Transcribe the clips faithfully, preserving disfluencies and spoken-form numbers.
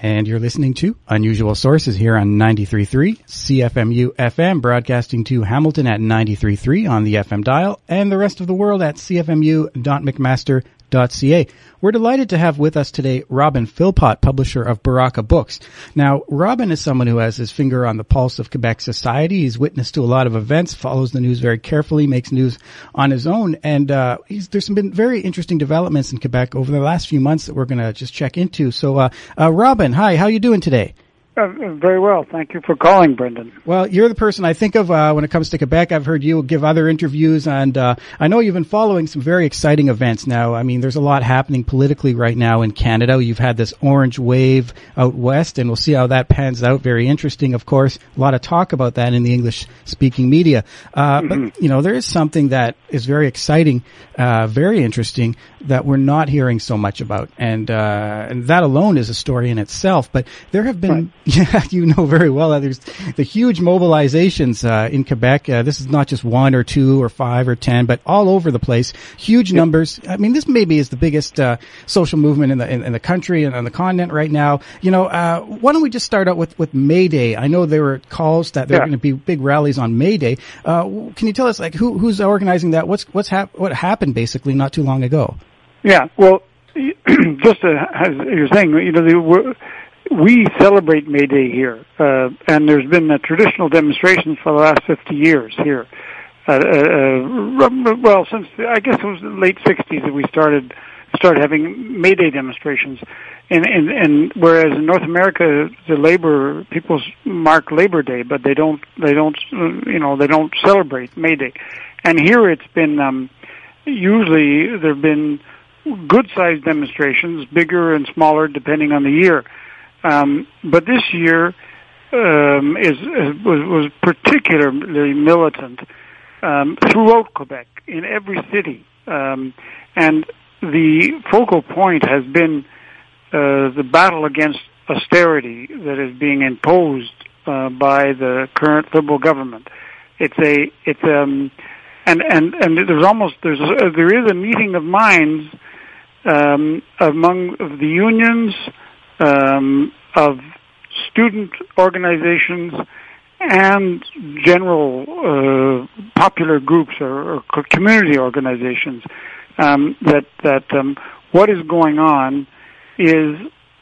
And you're listening to Unusual Sources here on ninety-three point three C F M U F M, broadcasting to Hamilton at ninety-three point three on the F M dial and the rest of the world at c f m u dot mcmaster dot c a. We're delighted to have with us today Robin Philpott, publisher of Baraka Books. Now, Robin is someone who has his finger on the pulse of Quebec society. He's witness to a lot of events, follows the news very carefully, makes news on his own, and uh, he's, there's been very interesting developments in Quebec over the last few months that we're going to just check into. So, uh, uh, Robin, hi, how are you doing today? Uh, very well. Thank you for calling, Brendan. Well, you're the person I think of uh, when it comes to Quebec. I've heard you give other interviews, and uh, I know you've been following some very exciting events now. I mean, there's a lot happening politically right now in Canada. You've had this orange wave out west, and we'll see how that pans out. Very interesting, of course. A lot of talk about that in the English-speaking media. Uh, mm-hmm. But, you know, there is something that is very exciting, uh, very interesting, that we're not hearing so much about. And, uh, and that alone is a story in itself. But there have been... Right. Yeah, you know very well that there's the huge mobilizations uh, in Quebec. Uh, this is not just one or two or five or ten, but all over the place. Huge numbers. I mean, this maybe is the biggest uh, social movement in the in, in the country and on the continent right now. You know, uh, why don't we just start out with, with May Day? I know there were calls that there yeah. are going to be big rallies on May Day. Uh, can you tell us, like, who who's organizing that? What's what's hap- what happened basically not too long ago? Yeah, well, just uh, as you're saying, you know, the, we celebrate May Day here, uh, and there's been uh, traditional demonstrations for the last fifty years here. Uh, uh, well, since I guess it was the late sixties that we started started having May Day demonstrations, and, and, and whereas in North America the labor people mark Labor Day, but they don't they don't you know they don't celebrate May Day, and here it's been um, usually there've been good-sized demonstrations, bigger and smaller depending on the year. Um, but this year um, is, is was, was particularly militant um, throughout Quebec, in every city, um, and the focal point has been uh, the battle against austerity that is being imposed uh, by the current Liberal government. It's a it's um and and and there's almost there's a, there is a meeting of minds um, among the unions. Um, of student organizations and general uh, popular groups or, or community organizations, um, that that um, what is going on is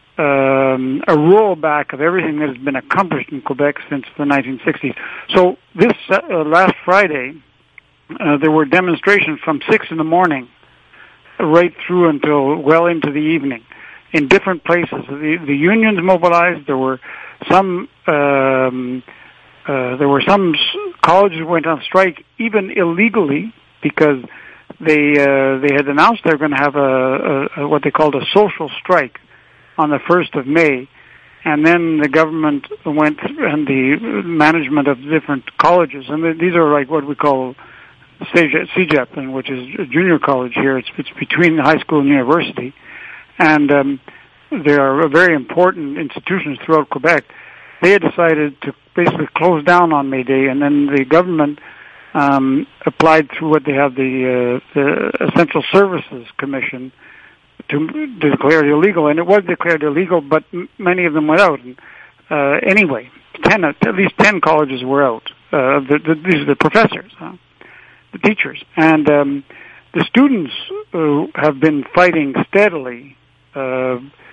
um, a rollback of everything that has been accomplished in Quebec since the nineteen sixties. So this uh, last Friday, uh, there were demonstrations from six in the morning right through until well into the evening. In different places, the, the unions mobilized. There were some, um, uh, there were some colleges went on strike, even illegally, because they uh, they had announced they were going to have a, a, a what they called a social strike on the first of May, and then the government went and the management of different colleges, and these are like what we call C J E P, which is a junior college here. It's it's between the high school and university. And um, there are very important institutions throughout Quebec. They had decided to basically close down on May Day, and then the government um, applied through what they have the, uh, the Essential Services Commission to, to declare it illegal. And it was declared illegal, but m- many of them went out. And, uh, anyway, ten at least ten colleges were out. Uh, the, the, these are the professors, huh? the teachers, and um, the students uh, have been fighting steadily. Uh,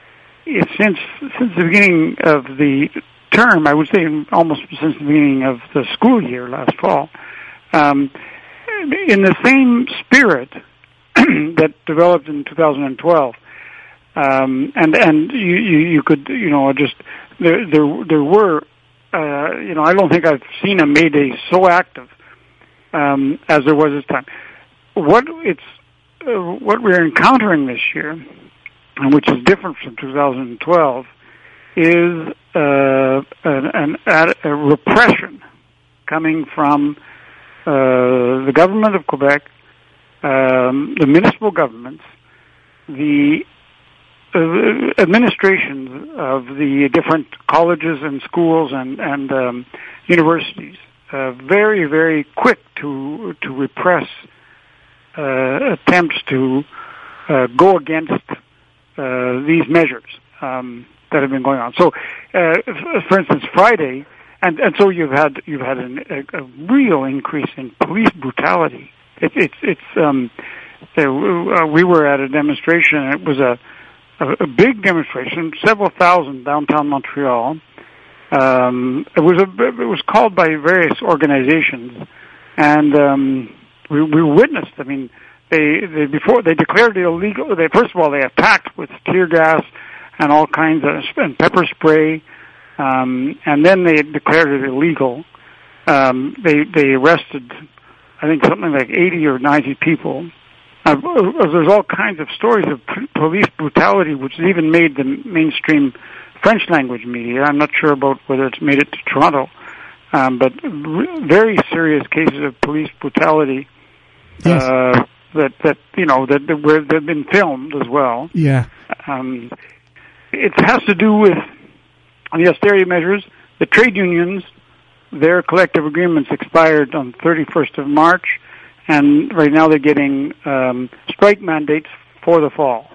since since the beginning of the term, I would say almost since the beginning of the school year last fall, um, in the same spirit that developed in two thousand twelve, um, and and you, you you could you know just there there there were uh, you know I don't think I've seen a May Day so active um, as there was this time. What it's uh, what we're encountering this year, and which is different from two thousand twelve, is uh, an, an, a repression coming from uh, the government of Quebec, um, the municipal governments, the uh, administrations of the different colleges and schools and, and um, universities, uh, very, very quick to to repress uh, attempts to uh, go against Uh, these measures um, that have been going on. So, uh, for instance, Friday, and, and so you've had you've had an, a, a real increase in police brutality. It, it's it's um, uh, we were at a demonstration. And it was a, a a big demonstration, several thousand downtown Montreal. Um, it was a it was called by various organizations, and um, we we witnessed. I mean, they they before they declared it illegal. They first of all they attacked with tear gas and all kinds of and pepper spray. Um, and then they declared it illegal. Um, they they arrested, I think, something like eighty or ninety people. Uh, there's all kinds of stories of p- police brutality, which has even made the mainstream French language media. I'm not sure about whether it's made it to Toronto, um, but r- very serious cases of police brutality. Yes. Uh, that that you know that, that where they've been filmed as well. Yeah. Um, it has to do with. On the austerity measures, the trade unions, their collective agreements expired on the thirty-first of March, and right now they're getting um, strike mandates for the fall.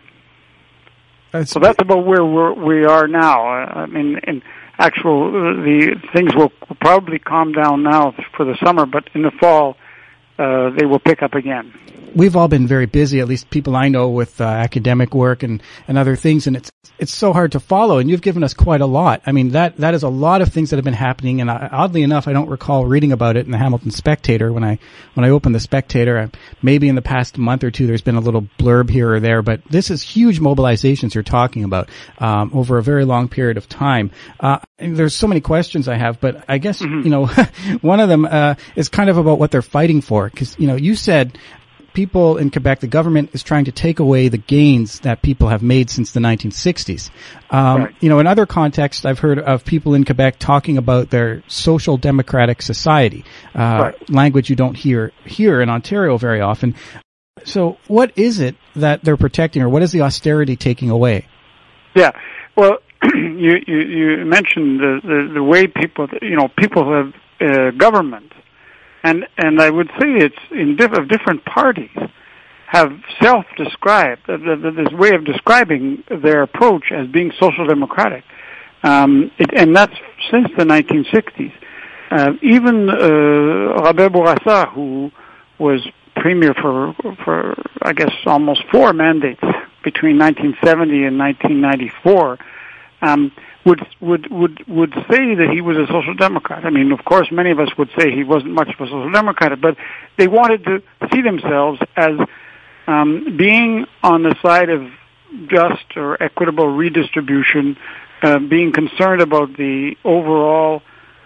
That's so that's about where we're, we are now. I mean, in actual, uh, the things will probably calm down now for the summer, but in the fall, uh, they will pick up again. We've all been very busy, at least people I know, with uh, academic work and, and other things, and it's it's so hard to follow, and you've given us quite a lot. I mean, that that is a lot of things that have been happening, and I, oddly enough, I don't recall reading about it in the Hamilton Spectator. When I when I opened the Spectator, I, maybe in the past month or two, there's been a little blurb here or there, but this is huge mobilizations you're talking about um, over a very long period of time. Uh, and there's so many questions I have, but I guess, mm-hmm. you know, one of them uh, is kind of about what they're fighting for, because, you know, you said people in Quebec, the government is trying to take away the gains that people have made since the nineteen sixties. Um, right. You know, in other contexts, I've heard of people in Quebec talking about their social democratic society, uh, right. language you don't hear here in Ontario very often. So what is it that they're protecting, or what is the austerity taking away? Yeah, well, you, you, you mentioned the, the, the way people, you know, people have uh, government. And and I would say it's in diff- of different parties have self-described uh, this way of describing their approach as being social democratic, um, it, and that's since the nineteen sixties. Uh, even uh, Robert Bourassa, who was premier for for I guess almost four mandates between nineteen seventy and nineteen ninety-four. Um, would would would would say that he was a social democrat. I mean, of course, many of us would say he wasn't much of a social democrat, but they wanted to see themselves as um, being on the side of just or equitable redistribution, uh, being concerned about the overall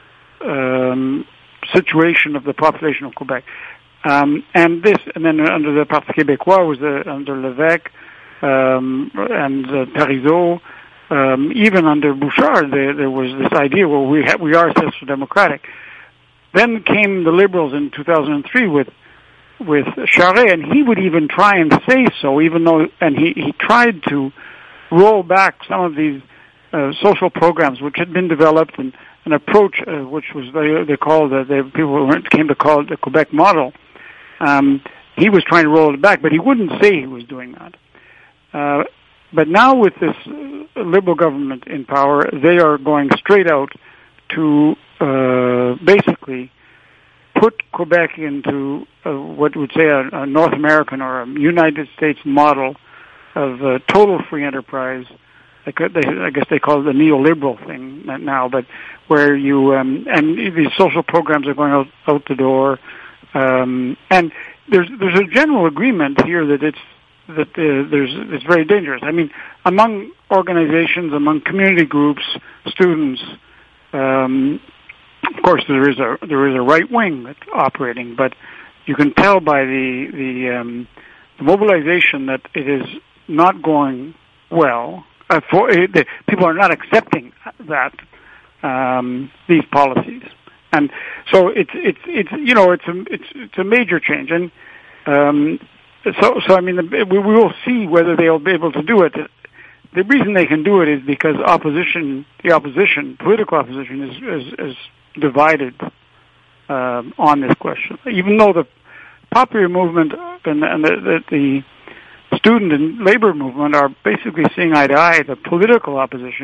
um, situation of the population of Quebec. Um, and this, and then under the Parti Québécois was the, under Lévesque um, and uh, Parizeau. Um, even under Bouchard, there, there was this idea, well, we ha- we are social democratic. Then came the Liberals in two thousand three with with Charest, and he would even try and say so, even though, and he, he tried to roll back some of these uh, social programs which had been developed, and an approach uh, which was they, they called uh, they, people came to call it the Quebec model. Um, he was trying to roll it back, but he wouldn't say he was doing that. Uh, But now with this Liberal government in power, they are going straight out to uh, basically put Quebec into uh, what would say a, a North American or a United States model of uh, total free enterprise. They could, they, I guess they call it the neoliberal thing now, but where you um, and these social programs are going out, out the door, um, and there's there's a general agreement here that it's. that uh, there's it's very dangerous. I mean, among organizations, among community groups, students, um, of course there is a there is a right wing that's operating, but you can tell by the the, um, the mobilization that it is not going well. Uh, for uh, the, people are not accepting that um, these policies, and so it's it's it's you know it's a it's it's a major change. And um, So, so I mean, we will see whether they'll be able to do it. The reason they can do it is because opposition, the opposition, political opposition, is is, is divided uh, on this question. Even though the popular movement and, and the, the, the student and labor movement are basically seeing eye to eye, the political opposition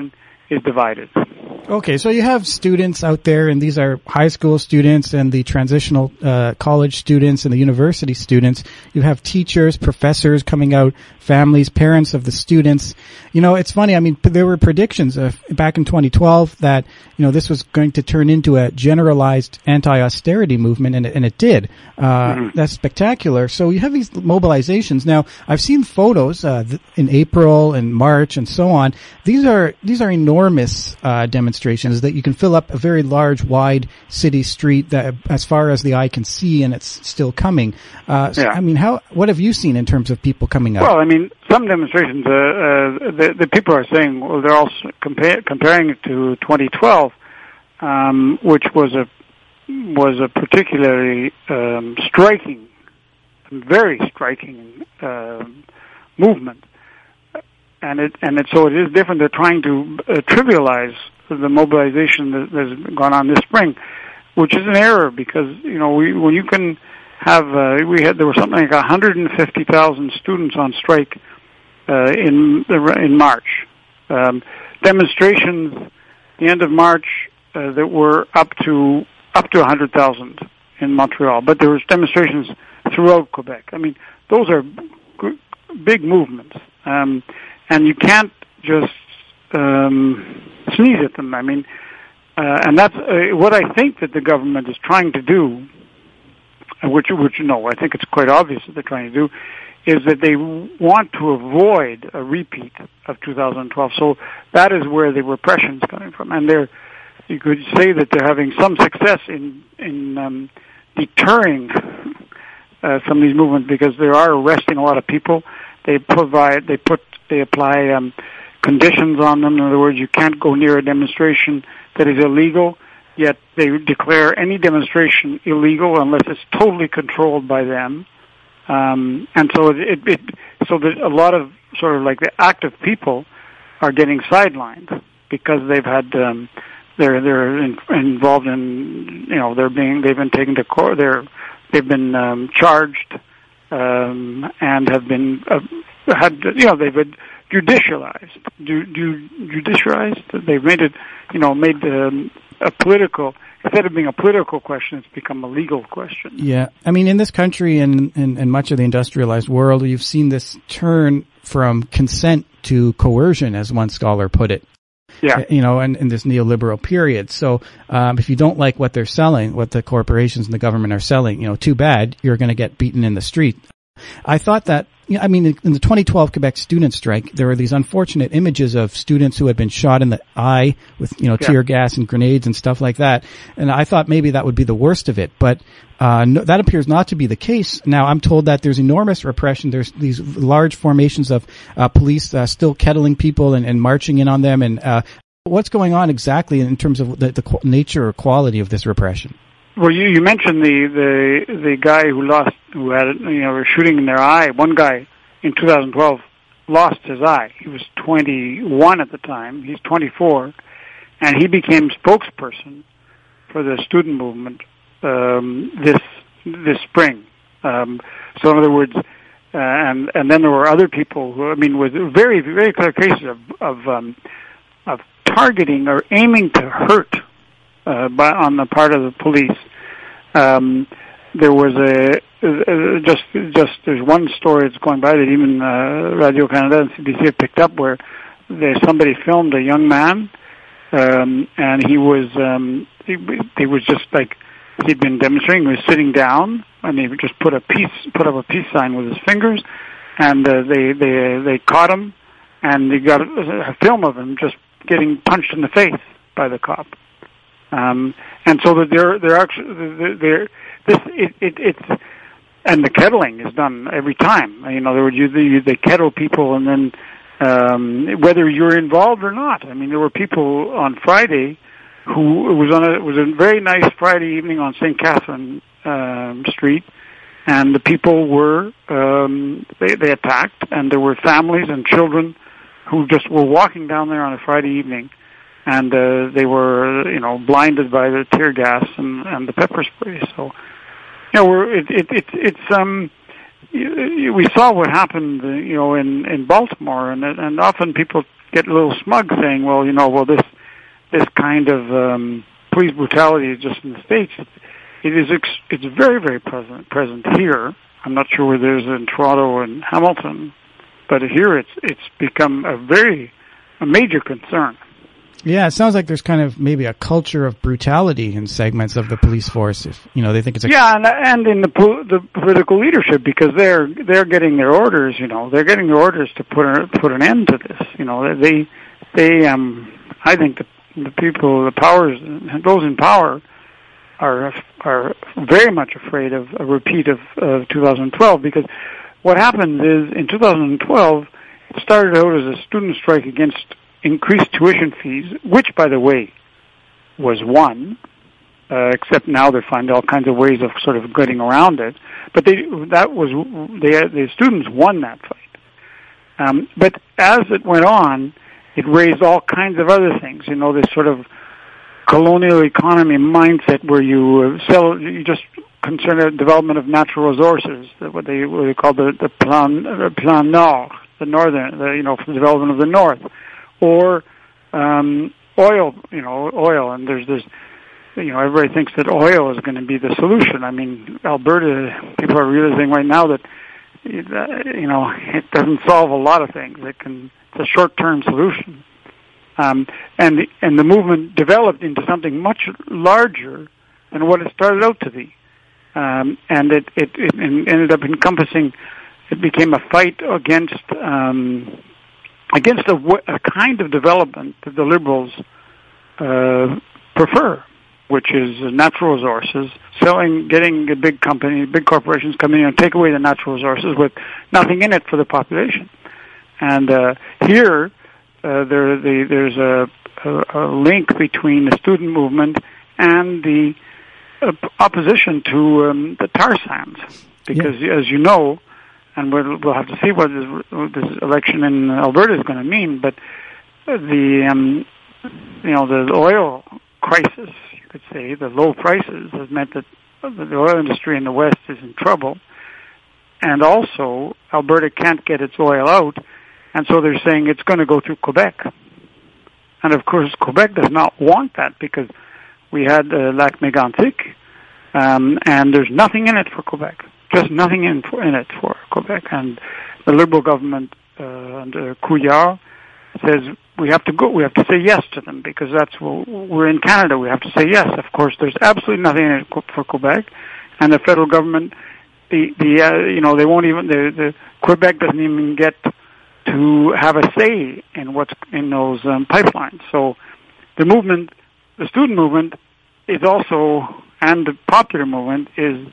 is divided. Okay, so you have students out there, and these are high school students and the transitional uh, college students and the university students. You have teachers, professors coming out, families, parents of the students. You know, it's funny. I mean, there were predictions uh, back in twenty twelve that, you know, this was going to turn into a generalized anti-austerity movement, and, and it did. Uh, mm-hmm. That's spectacular. So you have these mobilizations. Now, I've seen photos uh, in April and March and so on. These are these are enormous uh, demonstrations that you can fill up a very large, wide city street that, as far as the eye can see, and it's still coming. Uh, so, yeah. I mean, how what have you seen in terms of people coming out? Well, I mean, some demonstrations, uh, uh, the, the people are saying, well, they're also compare, comparing it to twenty twelve, um, which was a was a particularly um, striking, very striking uh, movement, and it and it so it is different. They're trying to uh, trivialize the mobilization that has gone on this spring, which is an error because, you know, we, when you can have, uh, we had, there were something like one hundred fifty thousand students on strike, uh, in, in March. Um, demonstrations at the end of March, uh, that were up to, up to one hundred thousand in Montreal, but there was demonstrations throughout Quebec. I mean, those are g- big movements. Um, and you can't just, um, sneeze at them. I mean, uh, and that's uh, what I think that the government is trying to do, which, which, no, I think it's quite obvious that they're trying to do, is that they want to avoid a repeat of two thousand twelve. So that is where the repression is coming from. And they're, you could say that they're having some success in, in, um, deterring, uh, some of these movements because they are arresting a lot of people. They provide, they put, they apply, um, conditions on them. In other words, you can't go near a demonstration that is illegal, yet they declare any demonstration illegal unless it's totally controlled by them. Um, and so it, it, it, so that a lot of sort of like the active people are getting sidelined because they've had, um, they're, they're in, involved in, you know, they're being, they've been taken to court, they're, they've been, um, charged, um, and have been, uh, had, you know, they've been, judicialized, do, do, judicialized. They've made it, you know, made um, a political, instead of being a political question, it's become a legal question. Yeah. I mean, in this country and in, in much of the industrialized world, you've seen this turn from consent to coercion, as one scholar put it. Yeah. You know, in, in this neoliberal period. So, um, if you don't like what they're selling, what the corporations and the government are selling, you know, too bad, you're going to get beaten in the street. I thought that, you know, I mean, in the twenty twelve Quebec student strike, there were these unfortunate images of students who had been shot in the eye with, you know, yeah. tear gas and grenades and stuff like that. And I thought maybe that would be the worst of it. But uh no, that appears not to be the case. Now, I'm told that there's enormous repression. There's these large formations of uh police uh, still kettling people and, and marching in on them. And uh what's going on exactly in terms of the, the nature or quality of this repression? Well, you, you mentioned the, the the guy who lost, who had, you know, were shooting in their eye. One guy in two thousand twelve lost his eye. He was twenty-one at the time. He's twenty-four, and he became spokesperson for the student movement um, this this spring. Um, so, in other words, uh, and and then there were other people who, I mean, with very very clear cases of of, um, of targeting or aiming to hurt. Uh, by, on the part of the police. Um, there was a, uh, just, just, there's one story that's going by that even, uh, Radio-Canada and C B C have picked up where there, somebody filmed a young man, um, and he was, um, he, he was just like, he'd been demonstrating, he was sitting down, and he just put a peace, put up a peace sign with his fingers, and, uh, they, they, they caught him, and they got a, a film of him just getting punched in the face by the cop. Um, and so that they're, they're actually, they're, this, it, it, it's, and the kettling is done every time. In other words, you, you, they kettle people and then, um, whether you're involved or not. I mean, there were people on Friday who, it was on a, it was a very nice Friday evening on Saint Catherine, um, Street, and the people were, um, they, they attacked, and there were families and children who just were walking down there on a Friday evening. And, uh, they were, you know, blinded by the tear gas and, and the pepper spray. So, you know, we're, it, it, it, it's, um, we saw what happened, you know, in, in Baltimore, and, and often people get a little smug, saying, "Well, you know, well this this kind of um, police brutality is just in the States." It is ex- it's very very present present here. I'm not sure where there's in Toronto and Hamilton, but here it's it's become a very a major concern. Yeah, it sounds like there's kind of maybe a culture of brutality in segments of the police force. If you know, they think it's a yeah, and and in the po- the political leadership, because they're they're getting their orders. You know, they're getting their orders to put a, put an end to this. You know, they they um I think the the people, the powers, those in power, are are very much afraid of a repeat of, of two thousand twelve, because what happens is in two thousand twelve it started out as a student strike against increased tuition fees, which, by the way, was won, uh, except now they find all kinds of ways of sort of getting around it. But they, that was, they, the students won that fight. Um, but as it went on, it raised all kinds of other things. You know, this sort of colonial economy mindset where you uh, sell, you just concern the development of natural resources, what they, what they call the, the plan, the plan Nord, the northern, the, you know, for the development of the north. Or um, oil, you know, oil, and there's this, you know, everybody thinks that oil is going to be the solution. I mean, Alberta, people are realizing right now that, you know, it doesn't solve a lot of things. It can, it's a short-term solution. Um, and the, and the movement developed into something much larger than what it started out to be. Um, and it, it, it ended up encompassing, it became a fight against, um, against a, a kind of development that the Liberals uh, prefer, which is natural resources, selling, getting a big company, big corporations come in and take away the natural resources with nothing in it for the population. And uh, here, uh, there, the, there's a, a, a link between the student movement and the uh, opposition to um, the tar sands, because yeah. as you know, and we'll, we'll have to see what this, this election in Alberta is going to mean. But the, um, you know, the oil crisis, you could say, the low prices has meant that the oil industry in the West is in trouble. And also, Alberta can't get its oil out. And so they're saying it's going to go through Quebec. And of course, Quebec does not want that, because we had uh, Lac Mégantic, um, and there's nothing in it for Quebec. Just nothing in, for, in it for Quebec. And the Liberal government uh, under Couillard says we have to go, we have to say yes to them, because that's what we're in Canada. We have to say yes. Of course, there's absolutely nothing in it for Quebec, and the federal government, the the uh, you know, they won't even the, the Quebec doesn't even get to have a say in what's in those um, pipelines. So the movement, the student movement, is also, and the popular movement is.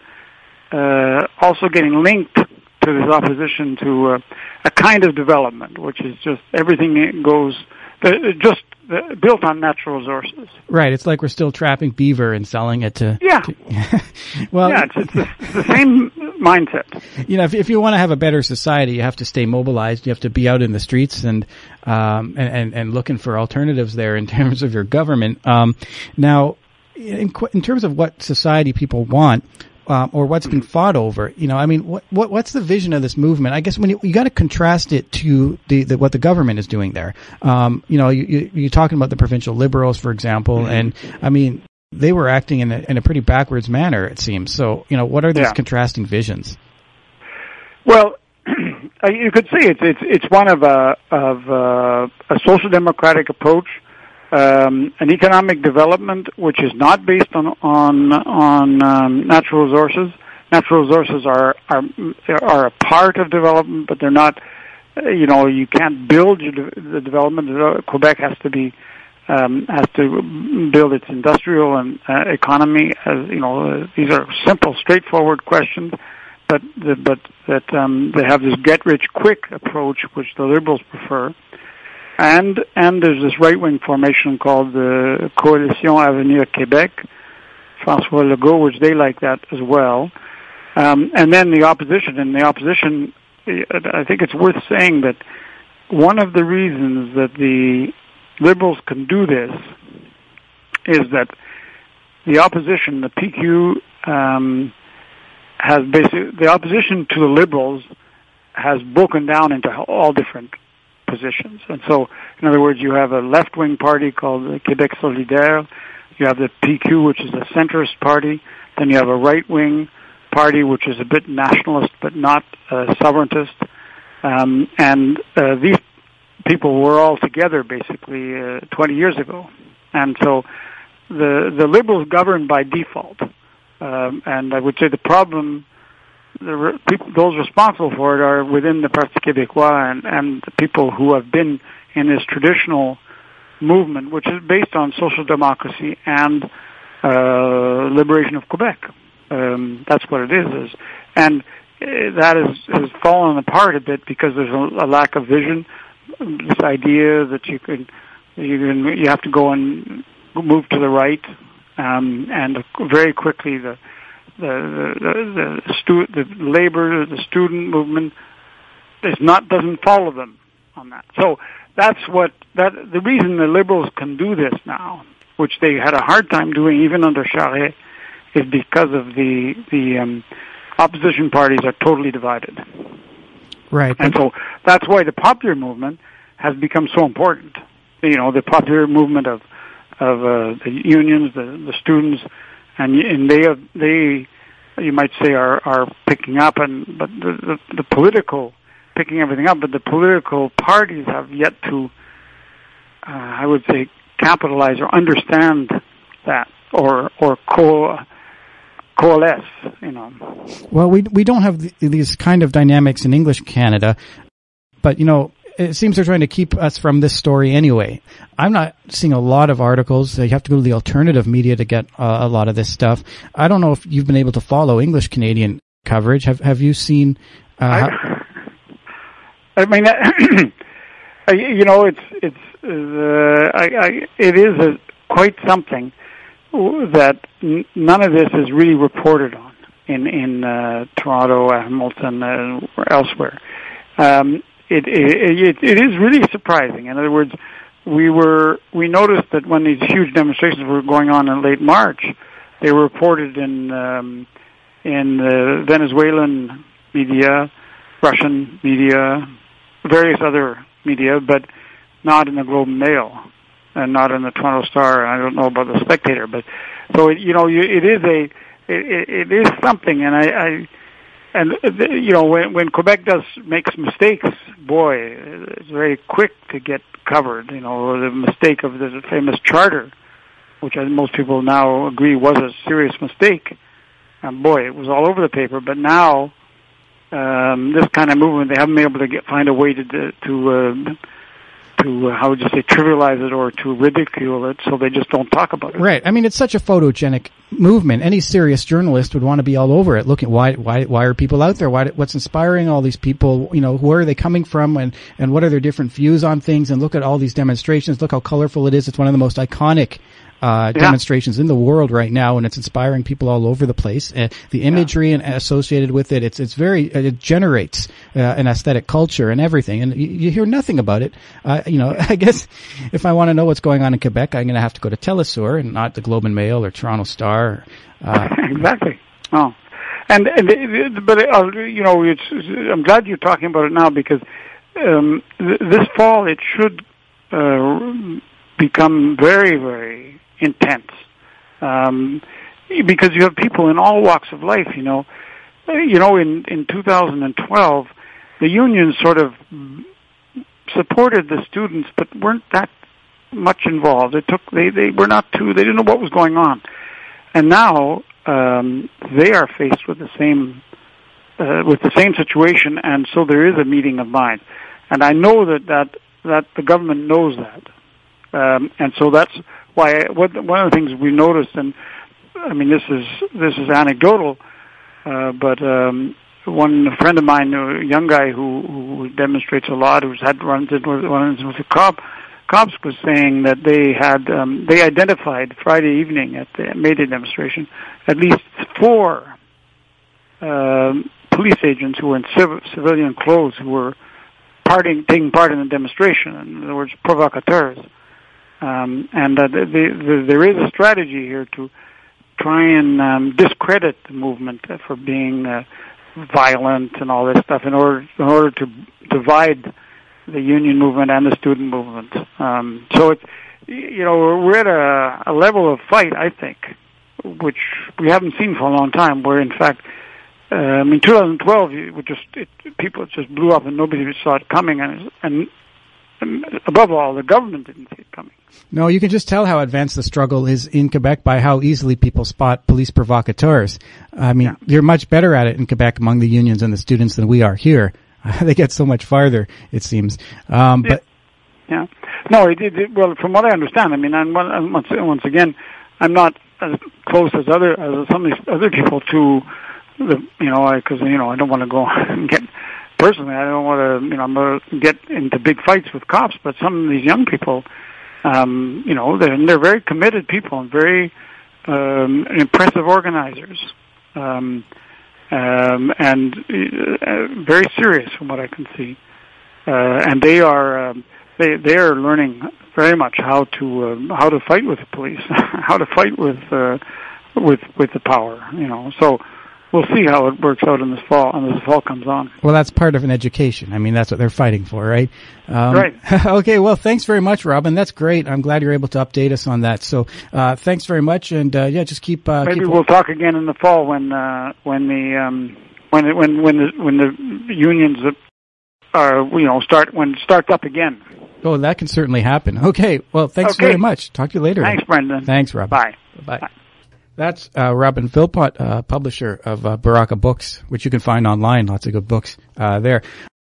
Uh, also getting linked to this opposition to uh, a kind of development, which is just everything goes uh, just uh, built on natural resources. Right. It's like we're still trapping beaver and selling it to. Yeah. To, well, yeah, it's, it's, the, it's the same mindset. You know, if, if you want to have a better society, you have to stay mobilized. You have to be out in the streets and um, and, and and looking for alternatives there in terms of your government. Um, now, in, in terms of what society people want. Um, or what's being fought over, you know, I mean, what, what what's the vision of this movement? I guess when you, you got to contrast it to the, the what the government is doing there. Um, you know, you, you, you're talking about the provincial Liberals, for example, mm-hmm. and I mean, they were acting in a, in a pretty backwards manner, it seems. So, you know, what are these yeah. contrasting visions? Well, you could say it's it's it's one of a of a, a social democratic approach. Um, an economic development which is not based on on on um, natural resources. Natural resources are are are a part of development, but they're not. You know, you can't build your de- the development. Quebec has to be um, has to build its industrial and uh, economy. As you know, uh, these are simple, straightforward questions, but the, but that um, they have this get-rich-quick approach, which the Liberals prefer. And and there's this right-wing formation called the Coalition Avenir Québec, François Legault, which they like that as well. Um, and then the opposition. And the opposition, I think it's worth saying that one of the reasons that the Liberals can do this is that the opposition, the P Q, um, has basically, the opposition to the Liberals has broken down into all different positions. And so, in other words, you have a left-wing party called the Québec Solidaire. You have the P Q, which is a centrist party. Then you have a right-wing party, which is a bit nationalist but not uh, sovereigntist. Um, and uh, these people were all together basically uh, twenty years ago. And so the the Liberals govern by default. Um, and I would say the problem, the re- people, those responsible for it are within the Parti Québécois and, and the people who have been in this traditional movement, which is based on social democracy and uh, liberation of Quebec. Um, that's what it is. is. And uh, that is, has fallen apart a bit because there's a, a lack of vision. This idea that you can, you can, you have to go and move to the right, um, and very quickly the the the, the, stu- the labor, the student movement is not doesn't follow them on that. So that's what that the reason the Liberals can do this now, which they had a hard time doing even under Charest, is because of the the um, opposition parties are totally divided. Right. And so that's why the popular movement has become so important. You know, the popular movement of of uh, the unions, the, the students, and, and they have, they you might say are are picking up, and but the, the the political picking everything up, but the political parties have yet to, uh, I would say, capitalize or understand that, or or co. coalesce, you know. Well, we we don't have th- these kind of dynamics in English Canada, but you know, it seems they're trying to keep us from this story anyway. I'm not seeing a lot of articles. You have to go to the alternative media to get uh, a lot of this stuff. I don't know if you've been able to follow English Canadian coverage. Have Have you seen? Uh, I, I mean, you know, it's it's uh, I, I, it is a, quite something that n- none of this is really reported on in in uh, Toronto, Hamilton, uh, or elsewhere. Um, it, it it it is really surprising. In other words, we were we noticed that when these huge demonstrations were going on in late March, they were reported in um, in the Venezuelan media, Russian media, various other media, but not in the Globe and Mail. And not in the Toronto Star, and I don't know about the Spectator, but so it, you know, you, it is a, it, it is something, and I, I and you know, when when Quebec does makes mistakes, boy, it's very quick to get covered. You know, the mistake of the famous charter, which I think most people now agree was a serious mistake, and boy, it was all over the paper. But now, um, this kind of movement, they haven't been able to get find a way to to. Uh, to, uh, how would you say, trivialize it or to ridicule it, so they just don't talk about it. Right. I mean, it's such a photogenic movement. Any serious journalist would want to be all over it, looking why why why are people out there? Why what's inspiring all these people? You know, where are they coming from, and and what are their different views on things? And look at all these demonstrations. Look how colorful it is. It's one of the most iconic uh yeah. demonstrations in the world right now, and it's inspiring people all over the place. Uh, the imagery yeah. and associated with it, it's it's very it generates uh, an aesthetic culture and everything, and you, you hear nothing about it. Uh, you know, I guess if I want to know what's going on in Quebec, I'm going to have to go to Telesur and not the Globe and Mail or Toronto Star. Uh, exactly. Oh, and and but uh, you know, it's, I'm glad you're talking about it now, because um, th- this fall it should uh, become very very intense, um, because you have people in all walks of life. You know, you know, in in two thousand twelve, the unions sort of supported the students, but weren't that much involved. It took they they were not too. They didn't know what was going on, and now um, they are faced with the same uh, with the same situation, and so there is a meeting of minds. And I know that that that the government knows that. Um, and so that's why what, one of the things we noticed, and I mean this is this is anecdotal, uh, but um, one friend of mine, a young guy who, who demonstrates a lot, who's had runs with runs with the cop, cops, was saying that they had um, they identified Friday evening at the May Day demonstration at least four um, police agents who were in civ- civilian clothes who were parting, taking part in the demonstration. In other words, provocateurs. Um, and uh, the, the, there is a strategy here to try and um, discredit the movement for being uh, violent and all this stuff in order in order to divide the union movement and the student movement. Um, so it's, you know, we're at a, a level of fight, I think, which we haven't seen for a long time, where in fact, um, in twenty twelve, it would just, it, people just blew up and nobody saw it coming, and, and, and above all, the government didn't see it coming. No, you can just tell how advanced the struggle is in Quebec by how easily people spot police provocateurs. I mean, yeah. You're much better at it in Quebec among the unions and the students than we are here. They get so much farther, it seems. Um, but yeah, no, it, it, well, from what I understand, I mean, I'm, once, once again, I'm not as close as other as some of these other people to the, you know, because you know I don't want to go and get personally. I don't want to, you know, I'm going to get into big fights with cops. But some of these young people, um, you know, they're they're very committed people and very um, impressive organizers. Um, Um, and uh, very serious from what I can see, uh, and they are um, they they are learning very much how to um, how to fight with the police, how to fight with uh, with with the power, you know. So we'll see how it works out in this fall, and this fall comes on. Well, that's part of an education. I mean, that's what they're fighting for, right? Um, right. Okay. Well, thanks very much, Robin. That's great. I'm glad you're able to update us on that. So, uh, thanks very much, and uh, yeah, just keep. Uh, Maybe keep we'll talk again in the fall when uh, when the um, when it, when when the when the unions are you know start when it starts up again. Oh, that can certainly happen. Okay. Well, thanks okay. very much. Talk to you later. Thanks, Brendan. Thanks, Robin. Bye. Bye. Bye. That's uh, Robin Philpott, uh, publisher of uh, Baraka Books, which you can find online. Lots of good books uh, there.